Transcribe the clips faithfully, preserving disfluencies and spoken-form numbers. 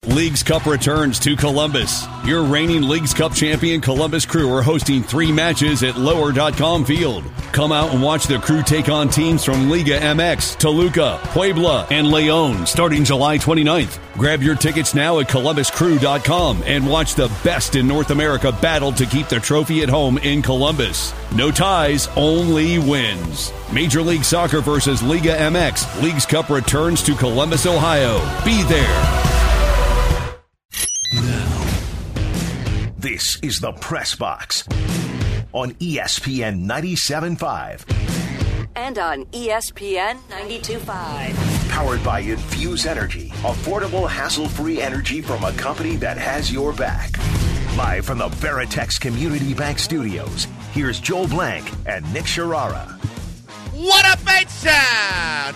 Leagues Cup returns to Columbus. Your reigning Leagues Cup champion Columbus Crew are hosting three matches at lower dot com Field. Come out and watch the Crew take on teams from Liga M X, Toluca, Puebla, and Leon starting July twenty-ninth. Grab your tickets now at columbus crew dot com and watch the best in North America battle to keep the trophy at home in Columbus. No ties, only wins. Major League Soccer versus Liga M X. Leagues Cup returns to Columbus, Ohio. Be there. This is the Press Box on E S P N ninety-seven point five. And on E S P N ninety-two point five. Powered by Infuse Energy, affordable, hassle-free energy from a company that has your back. Live from the Veritex Community Bank Studios, here's Joel Blank and Nick Sharara. What up, Batestown?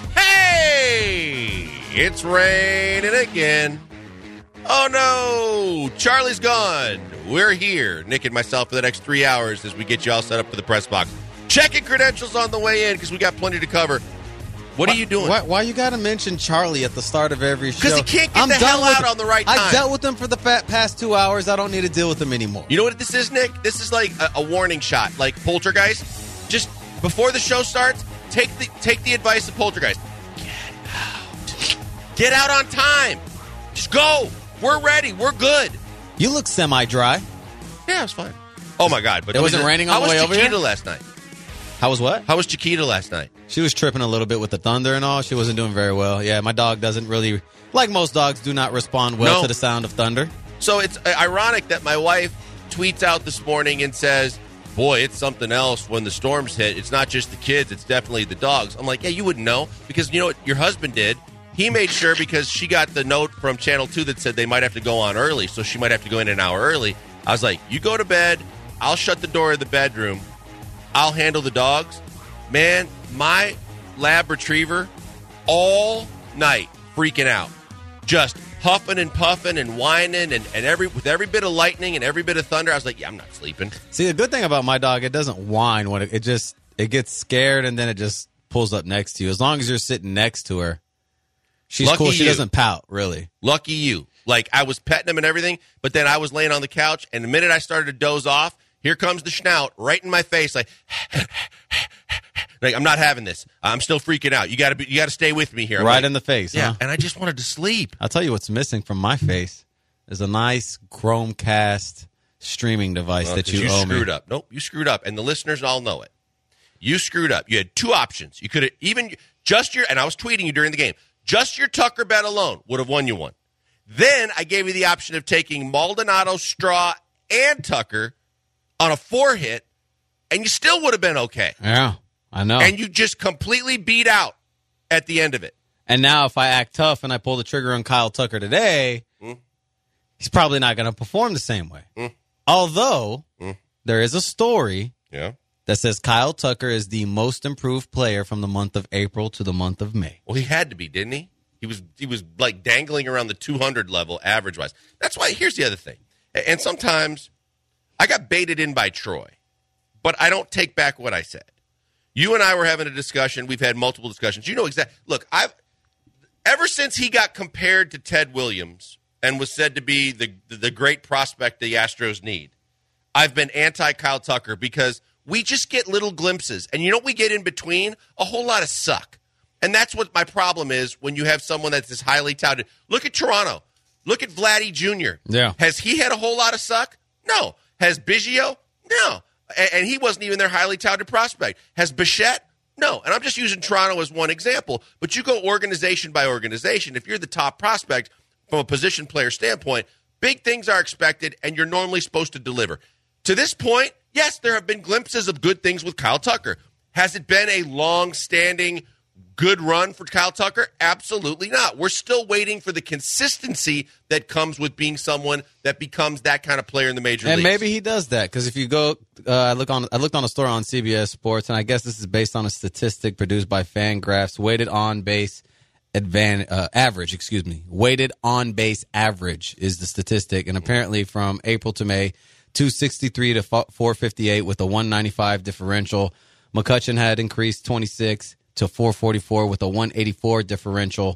Hey! It's raining again. Oh no! Charlie's gone. We're here, Nick and myself, for the next three hours as we get you all set up for the press box. Checking credentials on the way in because we got plenty to cover. What why, are you doing? Why, why you got to mention Charlie at the start of every show? Because he can't get I'm the hell out with, on the right time. I dealt with him for the past two hours. I don't need to deal with him anymore. You know what this is, Nick? This is like a, a warning shot, like Poltergeist. Just before the show starts, take the take the advice of Poltergeist. Get out. Get out on time. Just go. We're ready. We're good. You look semi-dry. Yeah, it was fine. Oh, my God. But it wasn't raining on the way over here? How was Chiquita last night? How was what? How was Chiquita last night? She was tripping a little bit with the thunder and all. She wasn't doing very well. Yeah, my dog doesn't really, like most dogs, do not respond well no. to the sound of thunder. So it's ironic that my wife tweets out this morning and says, boy, it's something else when the storms hit. It's not just the kids. It's definitely the dogs. I'm like, yeah, you wouldn't know because you know what your husband did? He made sure because she got the note from Channel two that said they might have to go on early, so she might have to go in an hour early. I was like, you go to bed. I'll shut the door of the bedroom. I'll handle the dogs. Man, my lab retriever all night freaking out. Just huffing and puffing and whining and, and every with every bit of lightning and every bit of thunder. I was like, yeah, I'm not sleeping. See, the good thing about my dog, it doesn't whine. when It, it just it gets scared and then it just pulls up next to you. As long as you're sitting next to her. She's Lucky cool. She you. doesn't pout, really. Lucky you. Like, I was petting him and everything, but then I was laying on the couch, and the minute I started to doze off, here comes the schnout right in my face, like, like I'm not having this. I'm still freaking out. You got to be. You got to stay with me here. I'm right like, in the face, yeah, huh? And I just wanted to sleep. I'll tell you what's missing from my face is a nice Chromecast streaming device well, that you, you owe me. You screwed up. Nope, you screwed up, and the listeners all know it. You screwed up. You had two options. You could have even just your, and I was tweeting you during the game, just your Tucker bet alone would have won you one. Then I gave you the option of taking Maldonado, Straw, and Tucker on a four hit, and you still would have been okay. Yeah, I know. And you just completely beat out at the end of it. And now if I act tough and I pull the trigger on Kyle Tucker today, mm. he's probably not going to perform the same way. Mm. Although mm. there is a story yeah. that says Kyle Tucker is the most improved player from the month of April to the month of May. Well, he had to be, didn't he? He was he was like dangling around the two hundred level average-wise. That's why, here's the other thing. And sometimes I got baited in by Troy, but I don't take back what I said. You and I were having a discussion. We've had multiple discussions. You know exactly. Look, I've ever since he got compared to Ted Williams and was said to be the, the great prospect the Astros need, I've been anti-Kyle Tucker because we just get little glimpses. And you know what we get in between? A whole lot of suck. And that's what my problem is when you have someone that's this highly touted. Look at Toronto. Look at Vladdy Junior Yeah. Has he had a whole lot of suck? No. Has Biggio? No. And, and he wasn't even their highly touted prospect. Has Bichette? No. And I'm just using Toronto as one example. But you go organization by organization. If you're the top prospect from a position player standpoint, big things are expected, and you're normally supposed to deliver. To this point, yes, there have been glimpses of good things with Kyle Tucker. Has it been a long-standing good run for Kyle Tucker? Absolutely not. We're still waiting for the consistency that comes with being someone that becomes that kind of player in the major leagues. And maybe he does that because if you go, uh, I look on, I looked on a story on C B S Sports, and I guess this is based on a statistic produced by Fangraphs, weighted on base advantage uh, average. Excuse me, weighted on base average is the statistic, and apparently from April to May, two sixty-three to four fifty-eight with a one ninety-five differential. McCutchen had increased twenty-six to four forty-four with a one eighty-four differential.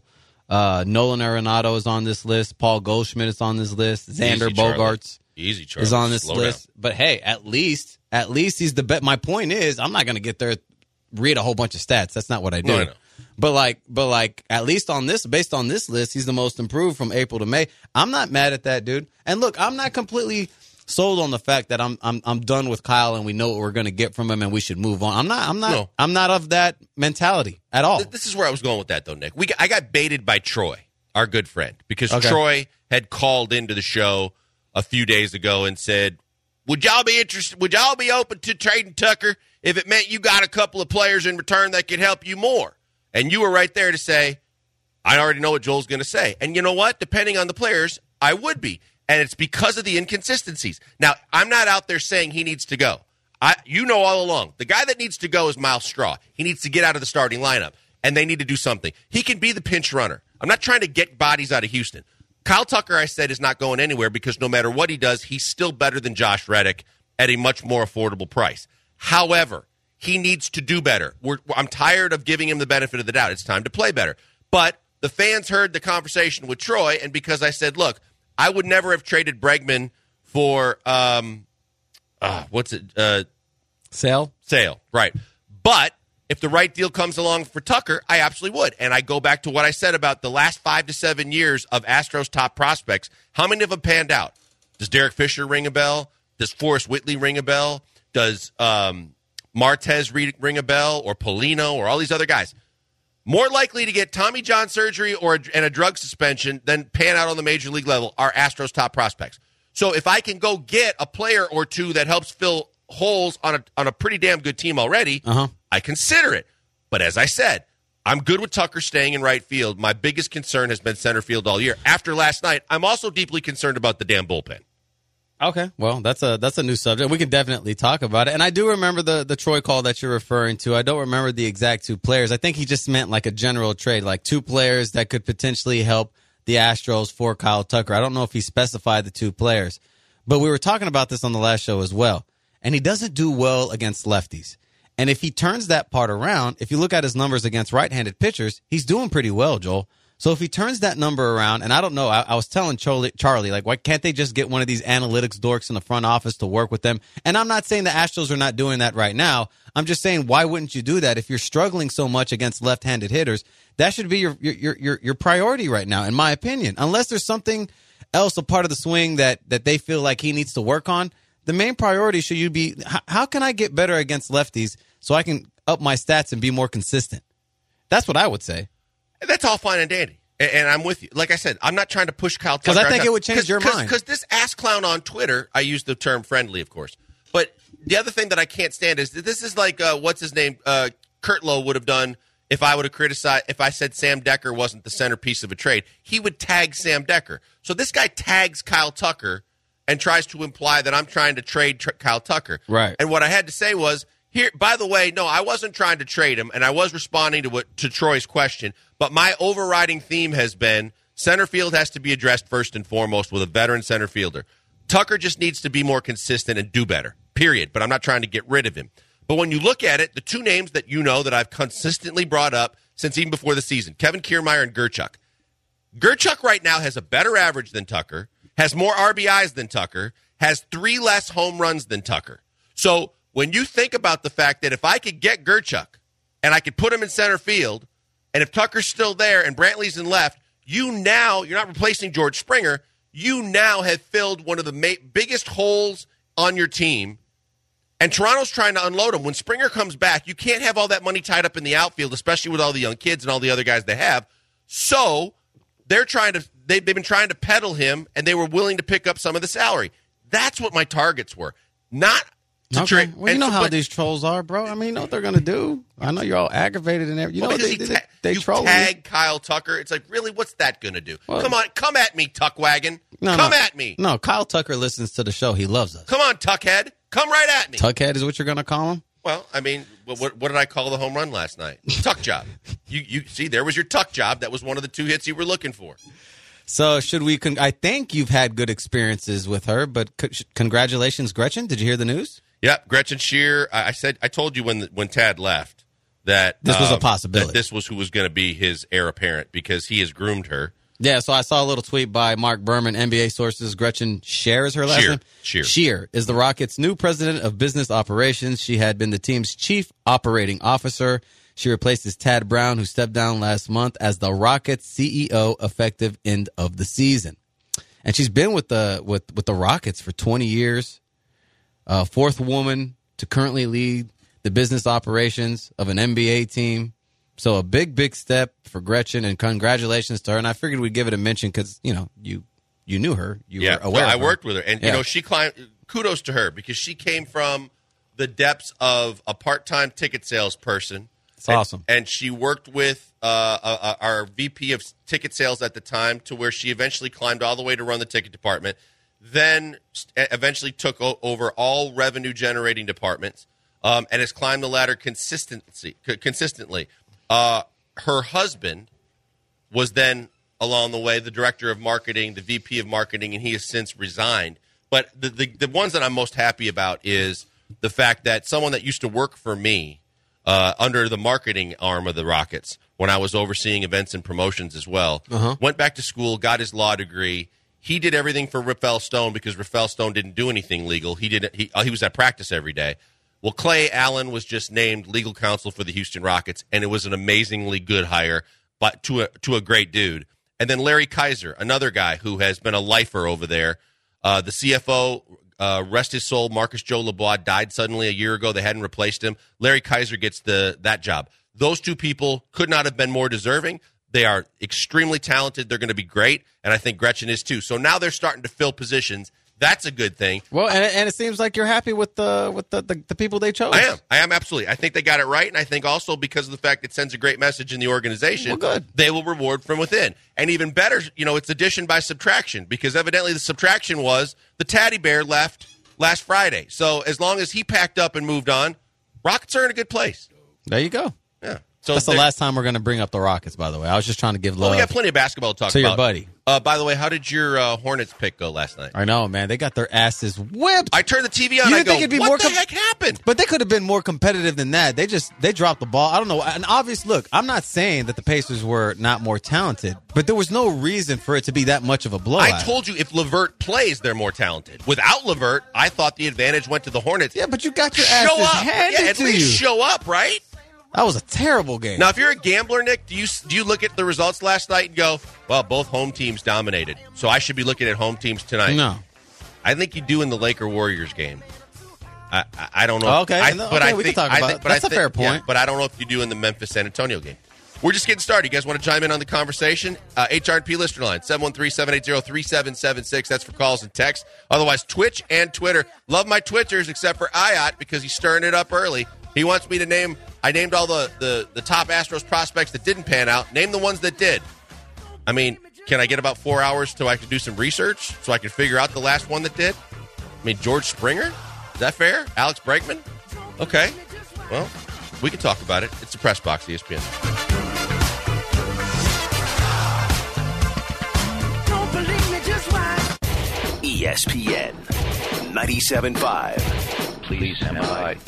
Uh, Nolan Arenado is on this list. Paul Goldschmidt is on this list. Xander Easy, Charlie. Bogaerts Easy, Charlie. is on this Slow list. down. But hey, at least, at least he's the best. My point is, I'm not going to get there, read a whole bunch of stats. That's not what I do. No, I know. But like, but like, at least on this, based on this list, he's the most improved from April to May. I'm not mad at that, dude. And look, I'm not completely sold on the fact that I'm I'm I'm done with Kyle and we know what we're going to get from him and we should move on. I'm not I'm not No. I'm not of that mentality at all. This is where I was going with that, though, Nick. We got, I got baited by Troy, our good friend, because Okay. Troy had called into the show a few days ago and said, "Would y'all be interested? Would y'all be open to trading Tucker if it meant you got a couple of players in return that could help you more?" And you were right there to say, "I already know what Joel's going to say." And you know what? Depending on the players, I would be. And it's because of the inconsistencies. Now, I'm not out there saying he needs to go. I, you know all along, the guy that needs to go is Miles Straw. He needs to get out of the starting lineup, and they need to do something. He can be the pinch runner. I'm not trying to get bodies out of Houston. Kyle Tucker, I said, is not going anywhere because no matter what he does, he's still better than Josh Reddick at a much more affordable price. However, he needs to do better. We're, I'm tired of giving him the benefit of the doubt. It's time to play better. But the fans heard the conversation with Troy, and because I said, look, I would never have traded Bregman for, um, uh, what's it? Uh, Sale? Sale, right. But if the right deal comes along for Tucker, I absolutely would. And I go back to what I said about the last five to seven years of Astros top prospects. How many of them panned out? Does Derek Fisher ring a bell? Does Forrest Whitley ring a bell? Does um, Martez ring a bell? Or Polino or all these other guys? More likely to get Tommy John surgery or a, and a drug suspension than pan out on the major league level are Astros top prospects. So if I can go get a player or two that helps fill holes on a on a pretty damn good team already, Uh-huh. I consider it. But as I said, I'm good with Tucker staying in right field. My biggest concern has been center field all year. After last night, I'm also deeply concerned about the damn bullpen. Okay, well, that's a that's a new subject. We can definitely talk about it. And I do remember the, the Troy call that you're referring to. I don't remember the exact two players. I think he just meant like a general trade, like two players that could potentially help the Astros for Kyle Tucker. I don't know if he specified the two players. But we were talking about this on the last show as well. And he doesn't do well against lefties. And if he turns that part around, if you look at his numbers against right-handed pitchers, he's doing pretty well, Joel. So if he turns that number around, and I don't know, I, I was telling Charlie, Charlie, like, why can't they just get one of these analytics dorks in the front office to work with them? And I'm not saying the Astros are not doing that right now. I'm just saying, why wouldn't you do that if you're struggling so much against left-handed hitters? That should be your your your your priority right now, in my opinion. Unless there's something else, a part of the swing that that they feel like he needs to work on. The main priority should you be, how, how can I get better against lefties so I can up my stats and be more consistent? That's what I would say. That's all fine and dandy. And, and I'm with you. Like I said, I'm not trying to push Kyle Tucker. Because I think it would change Cause, your cause, mind. Because this ass clown on Twitter, I use the term friendly, of course. But the other thing that I can't stand is that this is like, uh, what's his name, uh, Kurt Lowe would have done if I would have criticized, if I said Sam Decker wasn't the centerpiece of a trade. He would tag Sam Decker. So this guy tags Kyle Tucker and tries to imply that I'm trying to trade tr- Kyle Tucker. Right. And what I had to say was, here, by the way, no, I wasn't trying to trade him, and I was responding to what to Troy's question, but my overriding theme has been center field has to be addressed first and foremost with a veteran center fielder. Tucker just needs to be more consistent and do better, period. But I'm not trying to get rid of him. But when you look at it, the two names that you know that I've consistently brought up since even before the season, Kevin Kiermaier and Gerchuk. Gerchuk right now has a better average than Tucker, has more R B Is than Tucker, has three less home runs than Tucker. So when you think about the fact that if I could get Gerchuk and I could put him in center field, and if Tucker's still there and Brantley's in left, you now, you're not replacing George Springer, you now have filled one of the ma- biggest holes on your team, and Toronto's trying to unload him. When Springer comes back, you can't have all that money tied up in the outfield, especially with all the young kids and all the other guys they have. So they're trying to, they, they've been trying to peddle him, and they were willing to pick up some of the salary. That's what my targets were. Not to Okay. trade. Well, you and know so- how but- these trolls are, bro. I mean, you know what they're going to do. I know you're all aggravated and everything. You know Well, what because they, he they, ta- they you troll tag Kyle Tucker. It's like, really, what's that going to do? Well- come on, come at me, Tuckwagon. No, come no. at me. No, Kyle Tucker listens to the show. He loves us. Come on, Tuckhead. Come right at me. Tuckhead is what you're going to call him? Well, I mean, what, what, what did I call the home run last night? Tuck job. You you see, there was your tuck job. That was one of the two hits you were looking for. So should we, con- I think you've had good experiences with her, but c- congratulations, Gretchen. Did you hear the news? Yep, Gretchen Shear. I, I said, I told you when when Tad left that This was a um, possibility. that this was who was going to be his heir apparent because he has groomed her. Yeah, so I saw a little tweet by Mark Berman, N B A sources. Gretchen Shear is her last Shear. name? Shear. Shear is the Rockets' new president of business operations. She had been the team's chief operating officer. She replaces Tad Brown, who stepped down last month as the Rockets C E O effective end of the season. And she's been with the with, with the Rockets for twenty years. Uh, fourth woman to currently lead the business operations of an N B A team. So a big, big step for Gretchen, and congratulations to her. And I figured we'd give it a mention because, you know, you you knew her. You yeah, were aware well, of I her. worked with her. And, Yeah. you know, she climbed, kudos to her because she came from the depths of a part-time ticket salesperson. It's and, awesome. And she worked with uh, uh, uh, our V P of ticket sales at the time to where she eventually climbed all the way to run the ticket department, then st- eventually took o- over all revenue-generating departments, um, and has climbed the ladder consistency, c- consistently. Uh, her husband was then, along the way, the director of marketing, the V P of marketing, and he has since resigned. But the, the, the ones that I'm most happy about is the fact that someone that used to work for me uh, under the marketing arm of the Rockets, when I was overseeing events and promotions as well, Uh-huh. went back to school, got his law degree. He did everything for Rafael Stone because Rafael Stone didn't do anything legal. He did he, uh, he was at practice every day. Well, Clay Allen was just named legal counsel for the Houston Rockets, and it was an amazingly good hire, but to a to a great dude. And then Larry Kaiser, another guy who has been a lifer over there. Uh, the C F O, uh, rest his soul, Marcus Joe LeBois, died suddenly a year ago. They hadn't replaced him. Larry Kaiser gets the that job. Those two people could not have been more deserving. They are extremely talented. They're going to be great, and I think Gretchen is too. So now they're starting to fill positions. That's a good thing. Well, and, and it seems like you're happy with the with the, the, the people they chose. I am. I am absolutely. I think they got it right, and I think also because of the fact it sends a great message in the organization, Well, good. they will reward from within. And even better, you know, it's addition by subtraction because evidently the subtraction was the teddy bear left last Friday. So as long as he packed up and moved on, Rockets are in a good place. There you go. Yeah. So That's the they're- last time we're going to bring up the Rockets, by the way. I was just trying to give love. Well, we got plenty of basketball to talk To about. your buddy. Uh, by the way, how did your uh, Hornets pick go last night? I know, man. They got their asses whipped. I turned the T V on. You I didn't go, think it'd be what more the com- heck happened? But they could have been more competitive than that. They just they dropped the ball. I don't know. And obvious, look, I'm not saying that the Pacers were not more talented, but there was no reason for it to be that much of a blowout. I told you if LeVert plays, they're more talented. Without LeVert, I thought the advantage went to the Hornets. Yeah, but you got your asses show up. handed Yeah, at to least you. show up, right? That was a terrible game. Now, if you're a gambler, Nick, do you do you look at the results last night and go, well, both home teams dominated, so I should be looking at home teams tonight? No. I think you do in the Laker Warriors game. I, I, I don't know. Oh, okay. I, No, but okay, I we can think, talk I about think, it. but That's I a think- fair point. yeah, but I don't know if you do in the Memphis San Antonio game. We're just getting started. You guys want to chime in on the conversation? Uh, H R and P listener line, seven one three, seven eight zero, three seven seven six. That's for calls and texts. Otherwise, Twitch and Twitter. Love my Twitters except for Ayat because he's stirring it up early. He wants me to name, I named all the, the, the top Astros prospects that didn't pan out. Name the ones that did. I mean, can I get about four hours so I can do some research so I can figure out the last one that did? I mean, George Springer? Is that fair? Alex Bregman? Okay. Well, we can talk about it. It's the Press Box, E S P N. E S P N ninety-seven point five. Please stand by.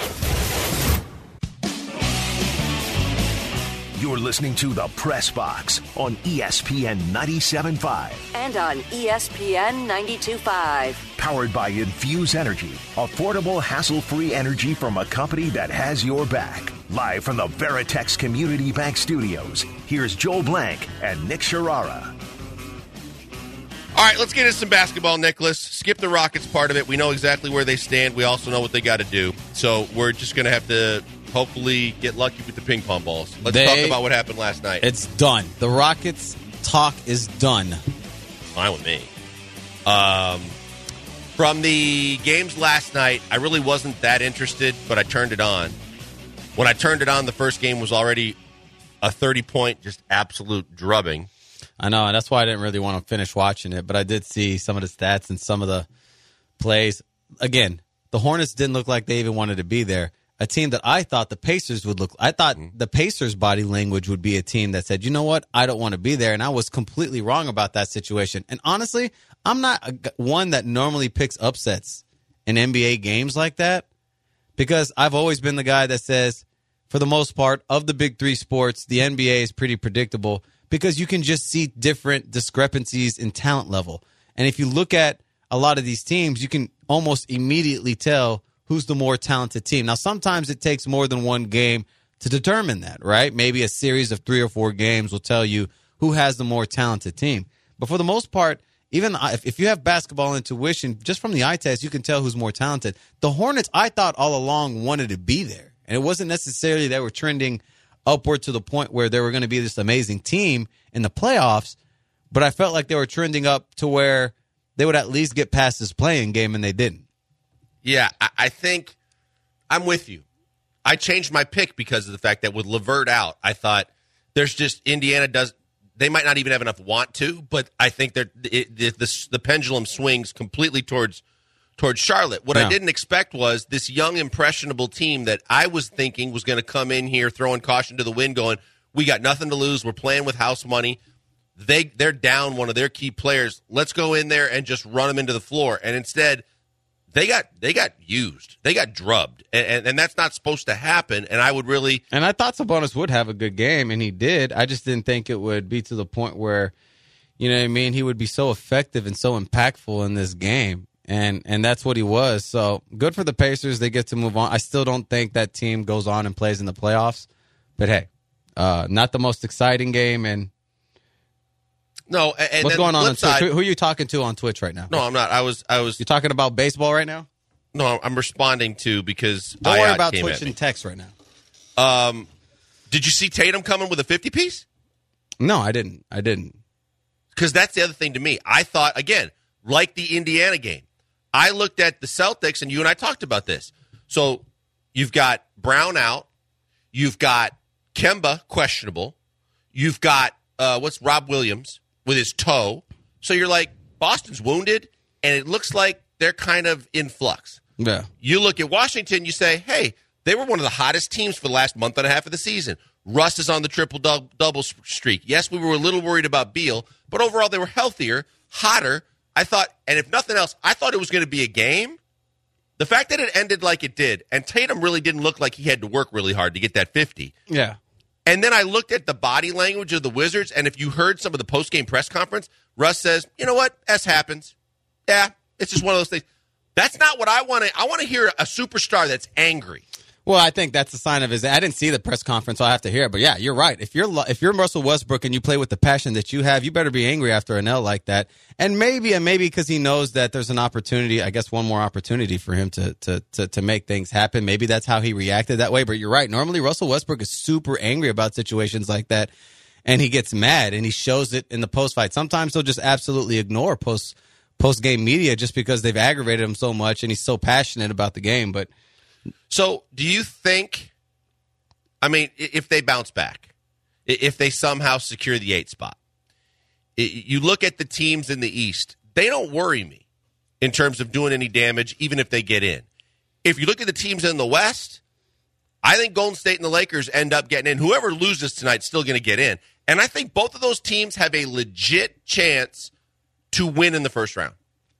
You're listening to The Press Box on E S P N ninety-seven point five. And on E S P N ninety-two point five. Powered by Infuse Energy. Affordable, hassle-free energy from a company that has your back. Live from the Veritex Community Bank Studios, here's Joel Blank and Nick Sharara. All right, let's get into some basketball, Nicholas. Skip the Rockets part of it. We know exactly where they stand. We also know what they got to do. So we're just going to have to hopefully get lucky with the ping pong balls. Let's They- talk about what happened last night. It's done. The Rockets talk is done. Fine with me. Um, from the games last night, I really wasn't that interested, but I turned it on. When I turned it on, the first game was already a thirty-point, just absolute drubbing. I know, and that's why I didn't really want to finish watching it, but I did see some of the stats and some of the plays. Again, the Hornets didn't look like they even wanted to be there. A team that I thought the Pacers would look, I thought the Pacers' body language would be a team that said, you know what, I don't want to be there, and I was completely wrong about that situation. And honestly, I'm not a, one that normally picks upsets in N B A games like that because I've always been the guy that says, for the most part, of the big three sports, the N B A is pretty predictable because you can just see different discrepancies in talent level. And if you look at a lot of these teams, you can almost immediately tell who's the more talented team. Now, sometimes it takes more than one game to determine that, right? Maybe a series of three or four games will tell you who has the more talented team. But for the most part, even if you have basketball intuition, just from the eye test, you can tell who's more talented. The Hornets, I thought all along, wanted to be there. And it wasn't necessarily they were trending upward to the point where they were going to be this amazing team in the playoffs, but I felt like they were trending up to where they would at least get past this play-in game, and they didn't. Yeah, I, I think I'm with you. I changed my pick because of the fact that with LeVert out, I thought there's just Indiana does. They might not even have enough want to, but I think that it, the, the the pendulum swings completely towards towards Charlotte. What Yeah. I didn't expect was this young, impressionable team that I was thinking was going to come in here throwing caution to the wind, going, "We got nothing to lose. We're playing with house money." They they're down one of their key players. Let's go in there and just run them into the floor. And instead, they got they got used. They got drubbed, and, and and that's not supposed to happen. And I would really And I thought Sabonis would have a good game, and he did. I just didn't think it would be to the point where, you know what I mean, he would be so effective and so impactful in this game. And and that's what he was. So good for the Pacers. They get to move on. I still don't think that team goes on and plays in the playoffs. But, hey, uh, not the most exciting game. And no. And, and what's then going the on flip on Twitch? side- Who, who are you talking to on Twitch right now? No, I'm not. I was I was You talking about baseball right now? no. I'm responding to because Don't worry Ayat about came Twitch at me. and text right now. Um, did you see Tatum coming with a fifty piece? No, I didn't. I didn't. Because that's the other thing to me. I thought, again, like the Indiana game, I looked at the Celtics, and you and I talked about this. So you've got Brown out. You've got Kemba questionable. You've got, uh, what's Rob Williams with his toe. So you're like, Boston's wounded, and it looks like they're kind of in flux. Yeah. You look at Washington, you say, hey, they were one of the hottest teams for the last month and a half of the season. Russ is on the triple-double streak. Yes, we were a little worried about Beal, but overall they were healthier, hotter. I thought, and if nothing else, I thought it was going to be a game. The fact that it ended like it did, and Tatum really didn't look like he had to work really hard to get that fifty. Yeah. And then I looked at the body language of the Wizards, and if you heard some of the post-game press conference, Russ says, you know what, S happens. Yeah, it's just one of those things. That's not what I want to. I want to hear a superstar that's angry. Well, I think that's a sign of his. I didn't see the press conference, so I have to hear it. But yeah, you're right. If you're if you're Russell Westbrook and you play with the passion that you have, you better be angry after an L like that. And maybe, and maybe because he knows that there's an opportunity, I guess one more opportunity for him to to to to make things happen. Maybe that's how he reacted that way. But you're right. Normally, Russell Westbrook is super angry about situations like that, and he gets mad and he shows it in the post fight. Sometimes he'll just absolutely ignore post post game media just because they've aggravated him so much and he's so passionate about the game. But So, do you think, I mean, if they bounce back, if they somehow secure the eight spot, you look at the teams in the East, they don't worry me in terms of doing any damage, even if they get in. If you look at the teams in the West, I think Golden State and the Lakers end up getting in. Whoever loses tonight is still going to get in. And I think both of those teams have a legit chance to win in the first round.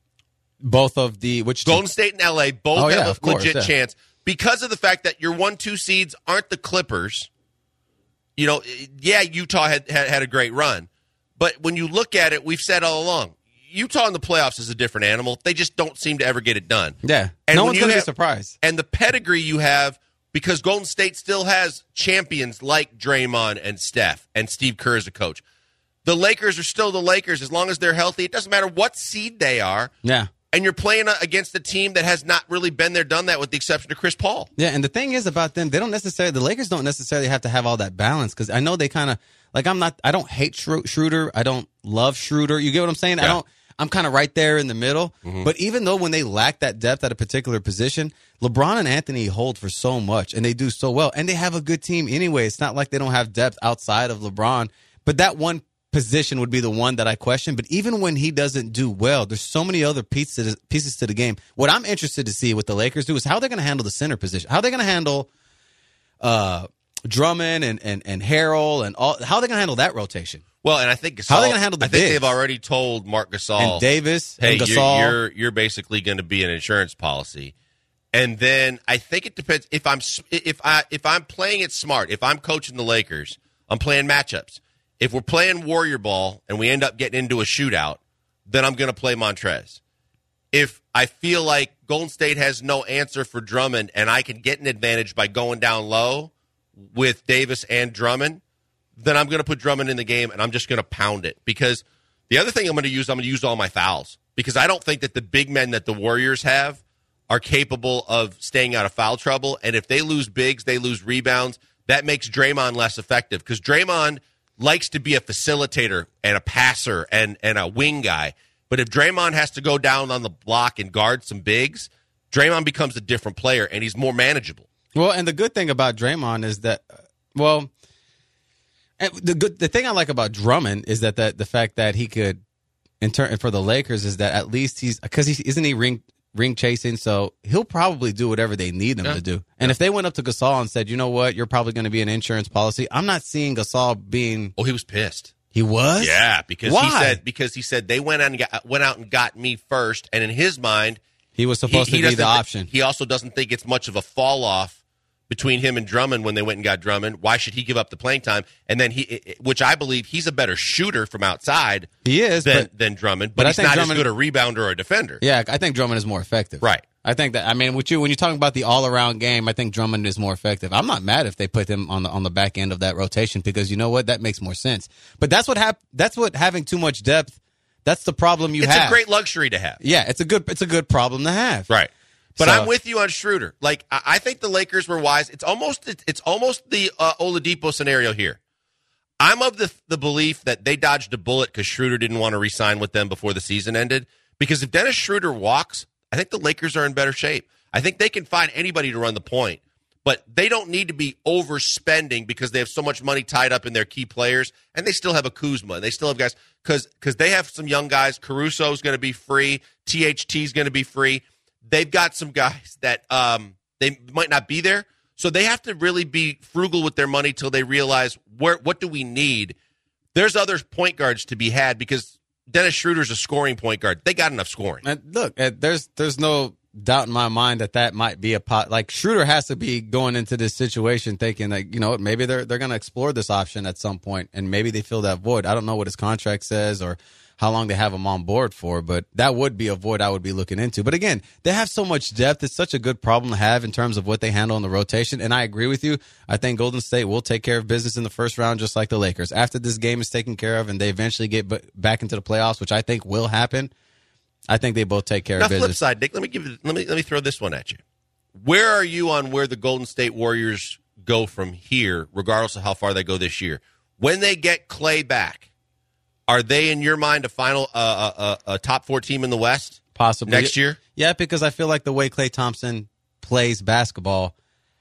both of the which Golden State and L A both Oh, have yeah, a of course, legit yeah. chance because of the fact that your one, two seeds aren't the Clippers. You know, yeah, Utah had, had had a great run, but when you look at it, we've said all along, Utah in the playoffs is a different animal. They just don't seem to ever get it done. Yeah, And no when one's you going to be have- surprised. And the pedigree you have, because Golden State still has champions like Draymond and Steph, and Steve Kerr as a coach. The Lakers are still the Lakers as long as they're healthy. It doesn't matter what seed they are. Yeah. And you're playing against a team that has not really been there, done that, with the exception of Chris Paul. Yeah, and the thing is about them, they don't necessarily, the Lakers don't necessarily have to have all that balance because I know they kind of, like I'm not, I don't hate Schro- Schroeder. I don't love Schroeder. You get what I'm saying? I Yeah. don't, I'm kind of right there in the middle. But even though when they lack that depth at a particular position, LeBron and Anthony hold for so much and they do so well. And they have a good team anyway. It's not like they don't have depth outside of LeBron. But that one position would be the one that I question. But even when he doesn't do well, there's so many other pieces pieces to the game. What I'm interested to see what the Lakers do is how they're going to handle the center position. How they're going to handle uh, Drummond and, and, and Harrell and all. How are they going to handle that rotation? Well, and I think Gasol, How are they gonna handle the I think bigs? they've already told Mark Gasol, And Davis hey, and you're, Gasol. you're you're basically going to be an insurance policy. And then I think it depends if I'm if I if I'm playing it smart. If I'm coaching the Lakers, I'm playing matchups. If we're playing Warrior ball and we end up getting into a shootout, then I'm going to play Montrez. If I feel like Golden State has no answer for Drummond and I can get an advantage by going down low with Davis and Drummond, then I'm going to put Drummond in the game and I'm just going to pound it. Because the other thing I'm going to use, I'm going to use all my fouls. Because I don't think that the big men that the Warriors have are capable of staying out of foul trouble. And if they lose bigs, they lose rebounds. That makes Draymond less effective because Draymond likes to be a facilitator and a passer and, and a wing guy. But if Draymond has to go down on the block and guard some bigs, Draymond becomes a different player and he's more manageable. Well, and the good thing about Draymond is that, well, the good the thing I like about Drummond is that the, the fact that he could, in turn for the Lakers, is that at least he's because he isn't he ring. ring chasing, so he'll probably do whatever they need him yeah. to do. And yeah. if they went up to Gasol and said, you know what, you're probably going to be an insurance policy, I'm not seeing Gasol being... Oh, he was pissed. He was? Yeah, because Why? he said because he said they went out and got, went out and got me first, and in his mind... He was supposed he, he to be the option. He also doesn't think it's much of a fall-off between him and Drummond when they went and got Drummond. Why should he give up the playing time? And then he, which I believe he's a better shooter from outside. He is than, but, than Drummond, but, but he's not Drummond, as good a rebounder or a defender. Yeah, I think Drummond is more effective. Right. I think that I mean, with you when you're talking about the all-around game, I think Drummond is more effective. I'm not mad if they put him on the on the back end of that rotation because you know what, that makes more sense. But that's what hap- That's what having too much depth. That's the problem you it's have. It's a great luxury to have. Yeah, it's a good it's a good problem to have. Right. But so, I'm with you on Schroeder. Like I think the Lakers were wise. It's almost it's almost the uh, Oladipo scenario here. I'm of the the belief that they dodged a bullet because Schroeder didn't want to re-sign with them before the season ended. Because if Dennis Schroeder walks, I think the Lakers are in better shape. I think they can find anybody to run the point, but they don't need to be overspending because they have so much money tied up in their key players, and they still have a Kuzma. They still have guys because because they have some young guys. Caruso's going to be free. T H T's going to be free. They've got some guys that um, they might not be there, so they have to really be frugal with their money till they realize where what do we need. There's other point guards to be had because Dennis Schroeder's a scoring point guard. They got enough scoring. And look, there's there's no doubt in my mind that that might be a pot. Like Schroeder has to be going into this situation thinking that you know maybe they're they're going to explore this option at some point, and maybe they fill that void. I don't know what his contract says or how long they have him on board for, but that would be a void I would be looking into. But again, they have so much depth. It's such a good problem to have in terms of what they handle in the rotation. And I agree with you. I think Golden State will take care of business in the first round, just like the Lakers. After this game is taken care of and they eventually get b- back into the playoffs, which I think will happen, I think they both take care now, of business. Flip side, Nick, let me give you, let me let me throw this one at you. Where are you on where the Golden State Warriors go from here, regardless of how far they go this year? When they get Clay back, are they, in your mind, a final uh, uh, a top four team in the West? Possibly. Next year? Yeah, because I feel like the way Klay Thompson plays basketball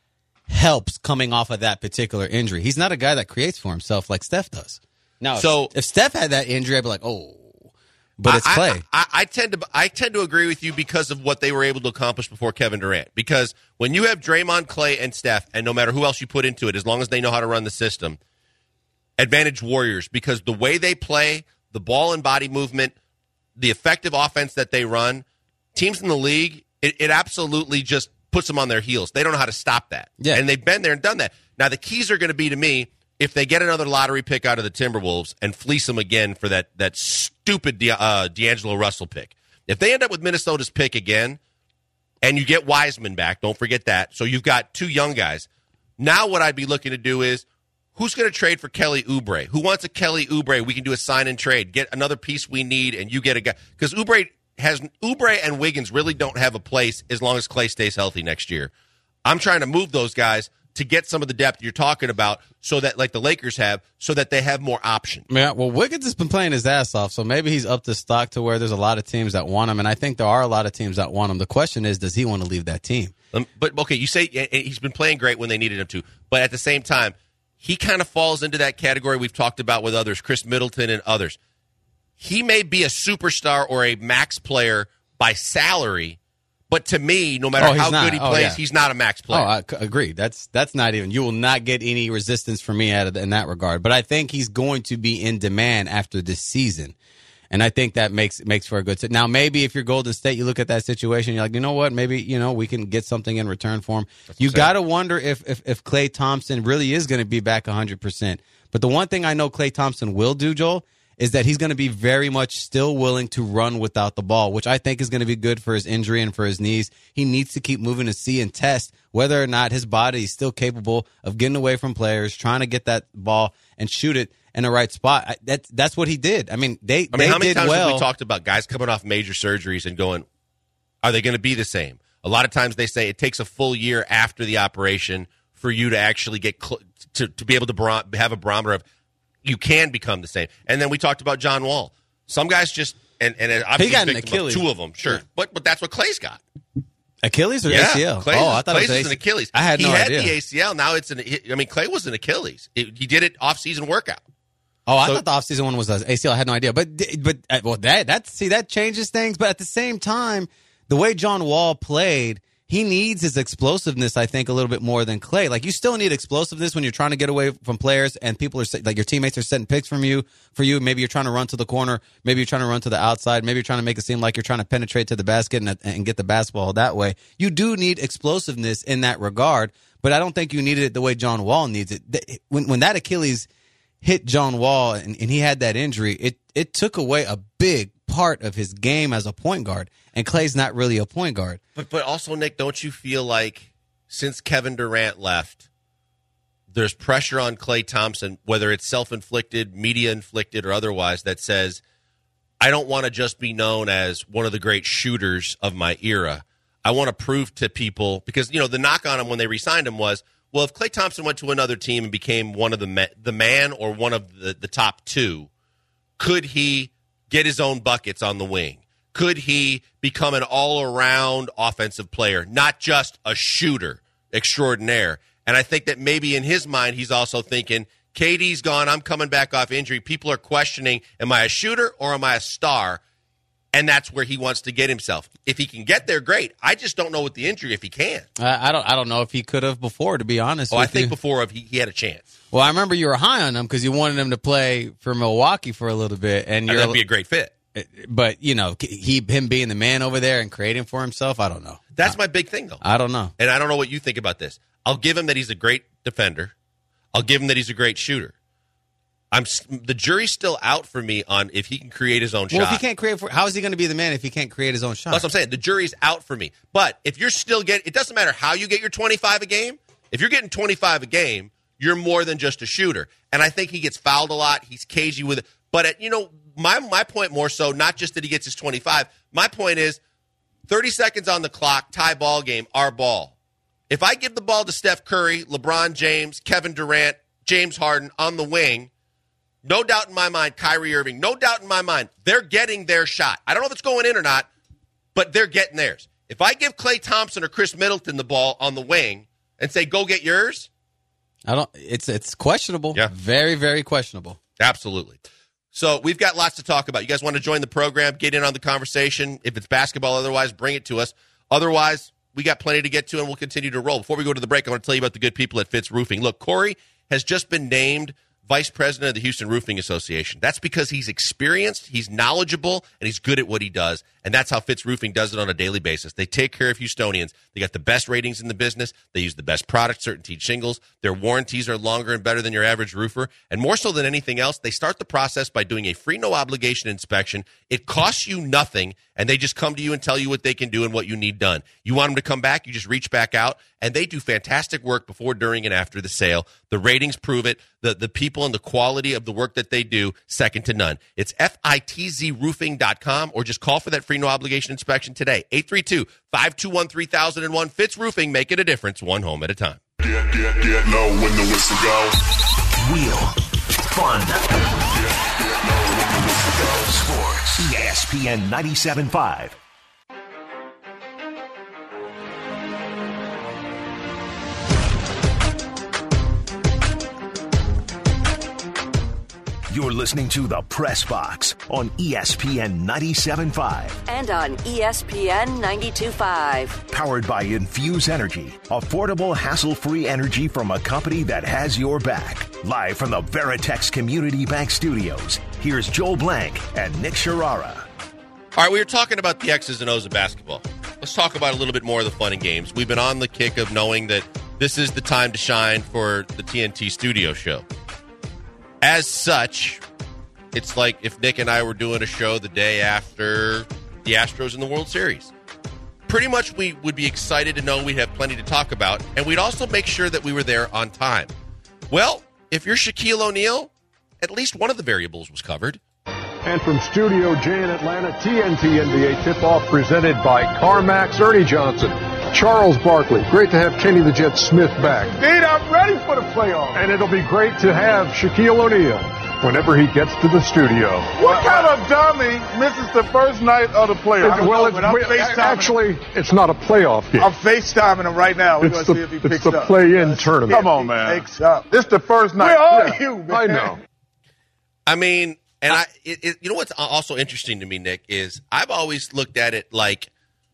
helps coming off of that particular injury. He's not a guy that creates for himself like Steph does. Now, so, if, if Steph had that injury, I'd be like, oh. But it's Klay. I, I, I tend to I tend to agree with you because of what they were able to accomplish before Kevin Durant. Because when you have Draymond, Klay, and Steph, and no matter who else you put into it, as long as they know how to run the system, advantage Warriors, because the way they play, the ball and body movement, the effective offense that they run, teams in the league, it, it absolutely just puts them on their heels. They don't know how to stop that. Yeah. And they've been there and done that. Now, the keys are going to be, to me, if they get another lottery pick out of the Timberwolves and fleece them again for that that stupid De, uh, D'Angelo Russell pick. If they end up with Minnesota's pick again and you get Wiseman back, don't forget that. So you've got two young guys. Now what I'd be looking to do is, who's going to trade for Kelly Oubre? Who wants a Kelly Oubre? We can do a sign and trade. Get another piece we need, and you get a guy. Because Oubre has Oubre and Wiggins really don't have a place as long as Klay stays healthy next year. I'm trying to move those guys to get some of the depth you're talking about, so that, like the Lakers have, so that they have more options. Yeah, well, Wiggins has been playing his ass off, so maybe he's up to stock to where there's a lot of teams that want him, and I think there are a lot of teams that want him. The question is, does he want to leave that team? Um, but, okay, you say he's been playing great when they needed him to, but at the same time, he kind of falls into that category we've talked about with others, Chris Middleton and others. He may be a superstar or a max player by salary, but to me, no matter oh, how not. good he oh, plays, yeah. he's not a max player. Oh, I agree. That's that's not even. You will not get any resistance from me out of in that regard. But I think he's going to be in demand after this season. And I think that makes makes for a good sit. Now, maybe if you're Golden State, you look at that situation, you're like, you know what? Maybe, you know, we can get something in return for him. That's you got to wonder if, if, if Klay Thompson really is going to be back one hundred percent. But the one thing I know Klay Thompson will do, Joel, is that he's going to be very much still willing to run without the ball, which I think is going to be good for his injury and for his knees. He needs to keep moving to see and test whether or not his body is still capable of getting away from players, trying to get that ball and shoot it in the right spot. I, that's that's what he did. I mean, they, I mean, they how many did times well. have we talked about guys coming off major surgeries and going, are they going to be the same? A lot of times they say it takes a full year after the operation for you to actually get cl- to, to be able to bar- have a barometer of you can become the same. And then we talked about John Wall. Some guys just and and obviously he got an victim of Achilles. two of them, sure, yeah. but but that's what Clay's got. Achilles or yeah, A C L? Clay's, oh, I thought Clay's it was is an Achilles. I had he no had idea. the A C L. Now it's an. I mean, Clay was an Achilles. It, he did it off-season workout. Oh, I so, thought the offseason one was an A C L. I had no idea. But but well, that that see that changes things. But at the same time, the way John Wall played, he needs his explosiveness, I think, a little bit more than Clay. Like, you still need explosiveness when you're trying to get away from players and people are, like, your teammates are setting picks from you, for you. Maybe you're trying to run to the corner. Maybe you're trying to run to the outside. Maybe you're trying to make it seem like you're trying to penetrate to the basket and, and get the basketball that way. You do need explosiveness in that regard, but I don't think you needed it the way John Wall needs it. When, when that Achilles hit John Wall and, and he had that injury, it, it took away a big part of his game as a point guard. And Clay's not really a point guard. But but also, Nick, don't you feel like since Kevin Durant left, there's pressure on Klay Thompson, whether it's self-inflicted, media-inflicted, or otherwise, that says, I don't want to just be known as one of the great shooters of my era. I want to prove to people, because, you know, the knock on him when they re-signed him was, well, if Klay Thompson went to another team and became one of the ma- the man or one of the, the top two, could he get his own buckets on the wing? Could he become an all-around offensive player, not just a shooter extraordinaire? And I think that maybe in his mind he's also thinking, K D's gone, I'm coming back off injury. People are questioning, am I a shooter or am I a star? And that's where he wants to get himself. If he can get there, great. I just don't know with the injury if he can. Uh, I don't I don't know if he could have before, to be honest Oh, with I think you. before if he, he had a chance. Well, I remember you were high on him because you wanted him to play for Milwaukee for a little bit. And you're, that'd be a great fit. But, you know, he him being the man over there and creating for himself, I don't know. That's my big thing, though. I don't know. And I don't know what you think about this. I'll give him that he's a great defender. I'll give him that he's a great shooter. I'm the jury's still out for me on if he can create his own well, shot. Well, if he can't create, for, how is he going to be the man if he can't create his own shot? That's what I'm saying. The jury's out for me. But if you're still getting, it doesn't matter how you get your twenty-five a game. If you're getting twenty-five a game, you're more than just a shooter. And I think he gets fouled a lot. He's cagey with it. But, at, you know, my my point more so, not just that he gets his twenty-five. My point is thirty seconds on the clock, tie ball game, our ball. If I give the ball to Steph Curry, LeBron James, Kevin Durant, James Harden on the wing, no doubt in my mind, Kyrie Irving, no doubt in my mind, they're getting their shot. I don't know if it's going in or not, but they're getting theirs. If I give Klay Thompson or Chris Middleton the ball on the wing and say, go get yours. I don't, it's, it's questionable. Yeah. Very, very questionable. Absolutely. So we've got lots to talk about. You guys want to join the program, get in on the conversation. If it's basketball, otherwise, bring it to us. Otherwise, we got plenty to get to, and we'll continue to roll. Before we go to the break, I want to tell you about the good people at Fitz Roofing. Look, Corey has just been named Vice President of the Houston Roofing Association. That's because he's experienced, he's knowledgeable, and he's good at what he does. And that's how Fitz Roofing does it on a daily basis. They take care of Houstonians. They got the best ratings in the business. They use the best product, Certainty shingles. Their warranties are longer and better than your average roofer. And more so than anything else, they start the process by doing a free, no-obligation inspection. It costs you nothing, and they just come to you and tell you what they can do and what you need done. You want them to come back, you just reach back out, and they do fantastic work before, during, and after the sale. The ratings prove it. The, the people and the quality of the work that they do, second to none. It's F I T Z roofing dot com, or just call for that free no-obligation inspection today. eight three two, five two one, three thousand one. Fitz Roofing, make it a difference, one home at a time. Get, get, get low when the whistle goes. Real fun. Get, get low when the whistle goes. Sports. E S P N ninety-seven point five. You're listening to The Press Box on E S P N ninety-seven point five. And on E S P N ninety-two point five. Powered by Infuse Energy. Affordable, hassle-free energy from a company that has your back. Live from the Veritex Community Bank Studios, Here's Joel Blank and Nick Sharara. All right, we were talking about the X's and O's of basketball. Let's talk about a little bit more of the fun and games. We've been on the kick of knowing that this is the time to shine for the T N T studio show. As such, it's like if Nick and I were doing a show the day after the Astros in the World Series. Pretty much we would be excited to know we'd have plenty to talk about, and we'd also make sure that we were there on time. Well, if you're Shaquille O'Neal, at least one of the variables was covered. And from Studio J in Atlanta, T N T N B A tip-off presented by CarMax. Ernie Johnson, Charles Barkley. Great to have Kenny the Jet Smith back. Indeed, I'm ready for the playoffs. And it'll be great to have Shaquille O'Neal whenever he gets to the studio. What kind of dummy misses the first night of the playoffs? Well, it's, I'm we, actually, it's not a playoff game. I'm FaceTiming him right now. We're it's going to the, see if he it's picks the up. play-in tournament. Come on, man. Picks up. This is the first night. Where are yeah. you, man? I know. I mean, and I, it, it, you know what's also interesting to me, Nick, is I've always looked at it like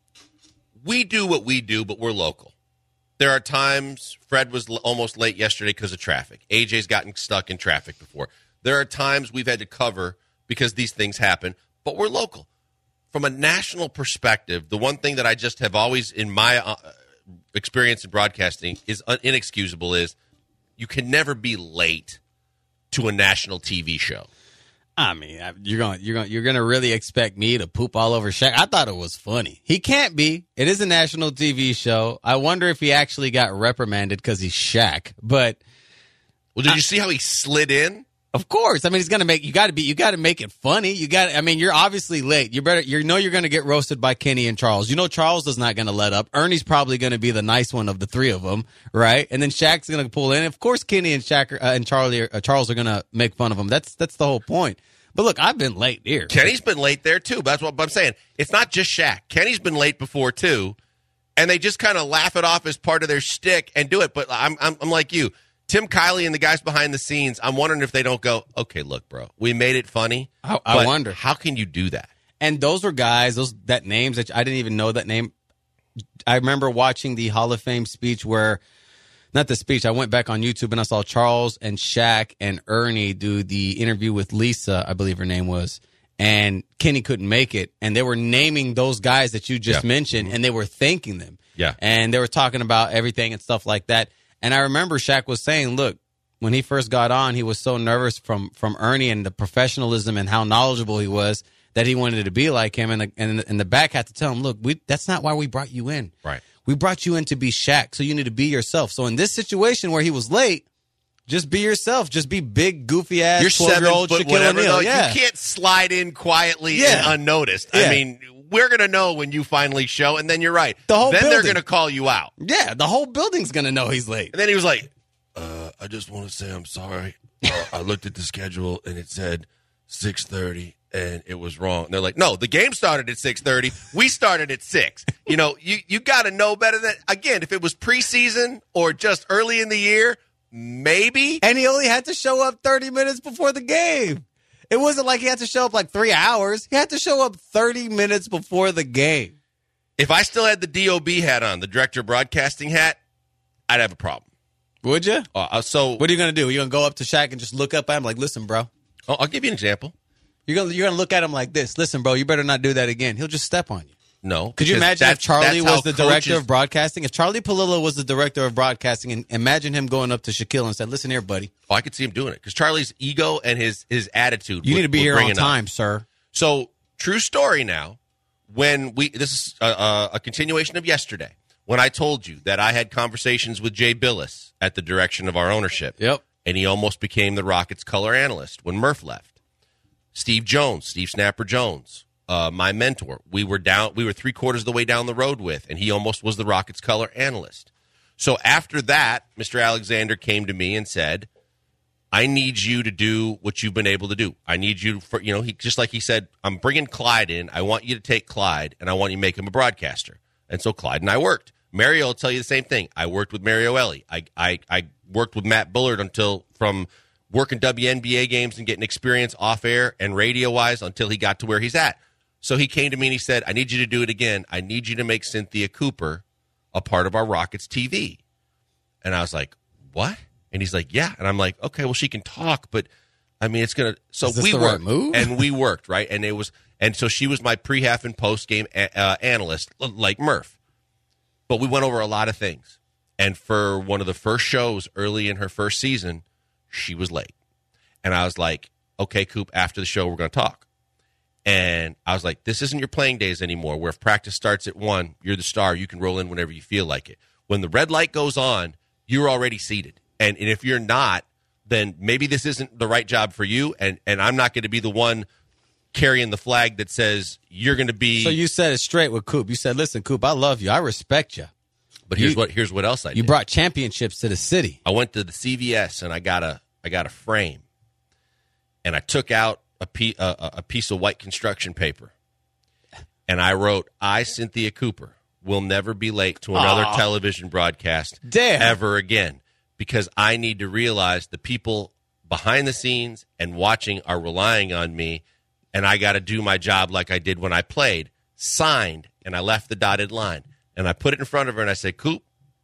we do what we do, but we're local. There are times Fred was l- almost late yesterday because of traffic. A J's gotten stuck in traffic before. There are times we've had to cover because these things happen, but we're local. From a national perspective, the one thing that I just have always, in my uh, experience in broadcasting, is un- inexcusable is you can never be late to a national T V show. I mean, you're going, you're going, you're going to really expect me to poop all over Shaq? I thought it was funny. He can't be. It is a national T V show. I wonder if he actually got reprimanded because he's Shaq. But well, did I, you see how he slid in? Of course. I mean, he's going to make, you got to be, you got to make it funny. You got I mean, you're obviously late. You better, you know, you're going to get roasted by Kenny and Charles. You know, Charles is not going to let up. Ernie's probably going to be the nice one of the three of them, right? And then Shaq's going to pull in. Of course, Kenny and Shaq are, uh, and Charlie, are, uh, Charles are going to make fun of him. That's, that's the whole point. But look, I've been late here. Kenny's been late there too. That's what I'm saying. It's not just Shaq. Kenny's been late before too, and they just kind of laugh it off as part of their shtick and do it. But I'm, I'm, I'm like you. Tim Kiley and the guys behind the scenes, I'm wondering if they don't go, okay, look, bro, we made it funny. I, I wonder. How can you do that? And those were guys, those that names that I didn't even know that name. I remember watching the Hall of Fame speech where, not the speech, I went back on YouTube and I saw Charles and Shaq and Ernie do the interview with Lisa, I believe her name was, and Kenny couldn't make it. And they were naming those guys that you just yeah. mentioned, and they were thanking them. Yeah. And they were talking about everything and stuff like that. And I remember Shaq was saying, look, when he first got on, he was so nervous from, from Ernie and the professionalism and how knowledgeable he was that he wanted to be like him. And the, and, and the back had to tell him, look, we, that's not why we brought you in. Right. We brought you in to be Shaq, so you need to be yourself. So in this situation where he was late, just be yourself. Just be big, goofy-ass You're twelve-year-old seven foot Shaquille whatever, O'Neal. though. Yeah. You can't slide in quietly Yeah. and unnoticed. Yeah. I mean, we're going to know when you finally show, and then you're right. The whole then building. they're going to call you out. Yeah, the whole building's going to know he's late. And then he was like, uh, I just want to say I'm sorry. Uh, I looked at the schedule, and it said six thirty, and it was wrong. And they're like, no, the game started at six thirty. We started at six. You know, you, you got to know better than, again, if it was preseason or just early in the year, maybe. And he only had to show up thirty minutes before the game. It wasn't like he had to show up like three hours. He had to show up thirty minutes before the game. If I still had the D O B hat on, the director of broadcasting hat, I'd have a problem. Would you? Uh, so What are you going to do? Are you going to go up to Shaq and just look up at him like, listen, bro? I'll, I'll give you an example. You're going you're gonna look at him like this. Listen, bro, you better not do that again. He'll just step on you. No. Could you imagine if Charlie was the director coaches, of broadcasting? If Charlie Palillo was the director of broadcasting, and imagine him going up to Shaquille and said, listen here, buddy. Oh, I could see him doing it because Charlie's ego and his, his attitude. You would, need to be would here bring on it up. time, sir. So, true story now. When we, this is a, a, a continuation of yesterday, when I told you that I had conversations with Jay Billis at the direction of our ownership. Yep. And he almost became the Rockets color analyst when Murph left. Steve Jones, Steve Snapper Jones, uh, my mentor, we were down, we were three quarters of the way down the road with, and he almost was the Rockets color analyst. So after that, Mister Alexander came to me and said, I need you to do what you've been able to do. I need you for, you know, he just like he said, I'm bringing Clyde in. I want you to take Clyde, and I want you to make him a broadcaster. And so Clyde and I worked. Mario will tell you the same thing. I worked with Mario Ellie. I, I, I worked with Matt Bullard until from working W N B A games and getting experience off air and radio wise until he got to where he's at. So he came to me and he said, I need you to do it again. I need you to make Cynthia Cooper a part of our Rockets T V. And I was like, what? And he's like, yeah. And I'm like, okay, well, she can talk, but I mean, it's gonna. So Is this we the worked, right move? and we worked right, and it was, and so she was my pre-half and post-game uh, analyst, like Murph. But we went over a lot of things, and for one of the first shows early in her first season, she was late, and I was like, "Okay, Coop, after the show, we're gonna talk." And I was like, "This isn't your playing days anymore. Where if practice starts at one, you're the star. You can roll in whenever you feel like it. When the red light goes on, you're already seated, and, and if you're not, then maybe this isn't the right job for you, and, and I'm not going to be the one carrying the flag that says you're going to be." So you said it straight with Coop. You said, "Listen, Coop, I love you. I respect you." But here's you, what here's what else I did. You brought championships to the city. I went to the C V S and I got a I got a frame, and I took out a, pe- a, a piece of white construction paper, and I wrote, "I, Cynthia Cooper, will never be late to another Aww. television broadcast Damn. ever again, because I need to realize the people behind the scenes and watching are relying on me, and I got to do my job like I did when I played." Signed, and I left the dotted line, and I put it in front of her, and I said, "Coop,